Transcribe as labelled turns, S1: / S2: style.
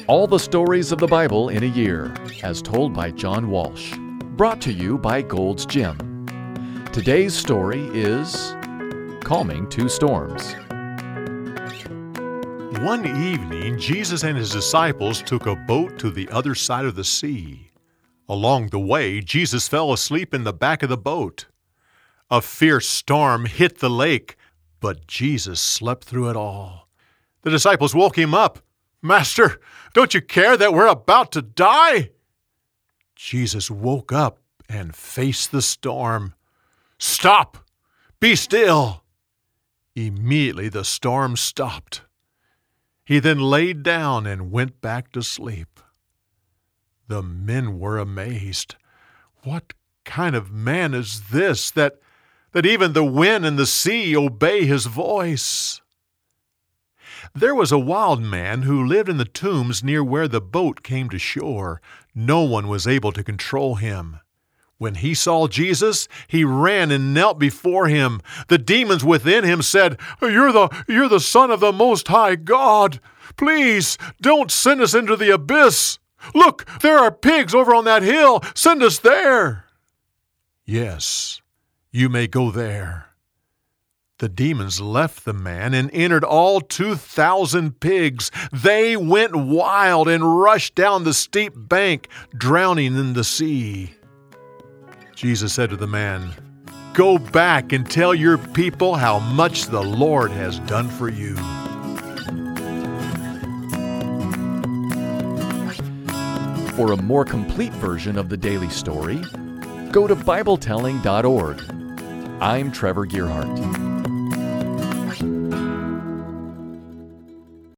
S1: All the stories of the Bible in a year, as told by John Walsh. Brought to you by Gold's Gym. Today's story is Calming Two Storms.
S2: One evening, Jesus and his disciples took a boat to the other side of the sea. Along the way, Jesus fell asleep in the back of the boat. A fierce storm hit the lake, but Jesus slept through it all. The disciples woke him up. "Master, don't you care that we're about to die?" Jesus woke up and faced the storm. "Stop! Be still!" Immediately the storm stopped. He then laid down and went back to sleep. The men were amazed. What kind of man is this that even the wind and the sea obey his voice? There was a wild man who lived in the tombs near where the boat came to shore. No one was able to control him. When he saw Jesus, he ran and knelt before him. The demons within him said, You're the Son of the Most High God. Please, don't send us into the abyss. Look, there are pigs over on that hill. Send us there." "Yes, you may go there." The demons left the man and entered all 2,000 pigs. They went wild and rushed down the steep bank, drowning in the sea. Jesus said to the man, "Go back and tell your people how much the Lord has done for you."
S1: For a more complete version of the daily story, go to BibleTelling.org. I'm Trevor Gearhart.